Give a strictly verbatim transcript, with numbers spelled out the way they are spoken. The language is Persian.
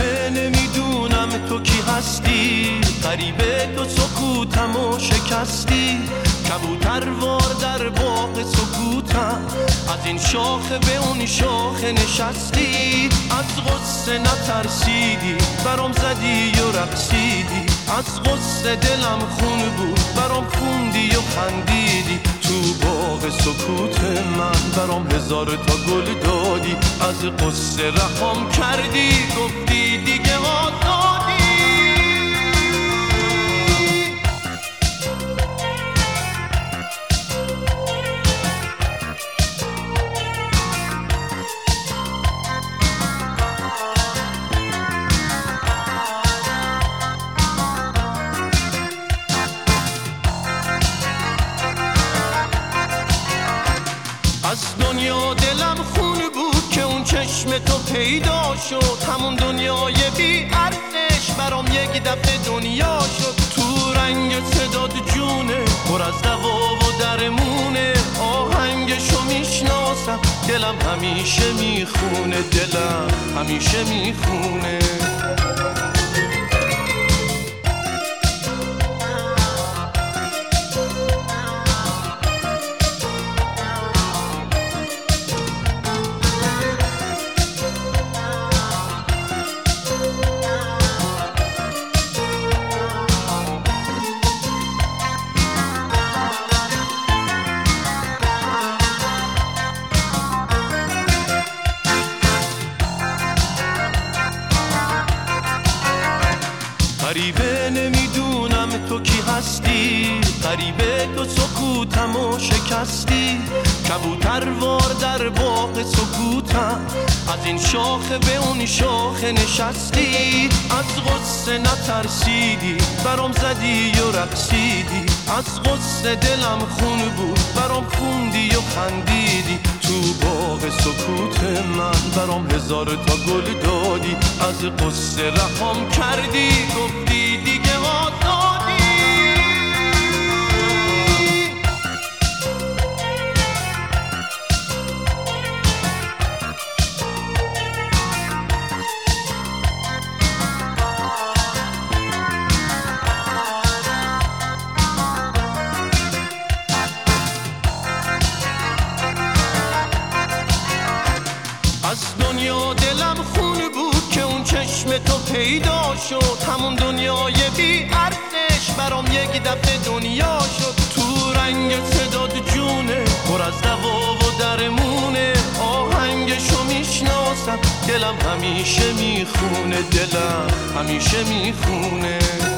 غریبه نمیدونم تو کی هستی، غریبه تو سکوتمو شکستی. کبوتر وار در باغ سکوتم، از این شاخه به اون شاخه نشستی. از غصه نترسیدی برام زدی و رقصیدی، از غصه دلم خون بود برام خوندی و خندیدی. تو باغ سکوت من برام هزار تا گل دادی، از غصه رهام کردی گفتی دیگه آزادی. از دنیا دلم خون بود که اون چشم تو پیدا شد، همون دنیای بی ارزش برام یک دفعه دنیا شد. تو رنگ صداد جونه پر از دوا و درمونه، آهنگشو میشناسم دلم همیشه میخونه، دلم همیشه میخونه. غریبه نمیدونم تو کی هستی، غریبه تو سکوتمو شکستی. کبوتر وار در باغ سکوتم، از این شاخه به اون شاخه نشستی. از غصه نترسیدی برام زدی و رقصیدی، از غصه دلم خون بود برام خوندی و خندیدی. تو باغ سکوت من برام هزار تا گل دادی، از غصه رهام کردی گفتی دیگه آزادی. از دنیا دلم خون بود که اون چشم تو پیدا شد، همون دنیای بی ارزش برام یک دفعه دنیا شد. تو رنگ صداد جونه پر از دوا و درمونه، آهنگشو میشناسم دلم همیشه میخونه، دلم همیشه میخونه.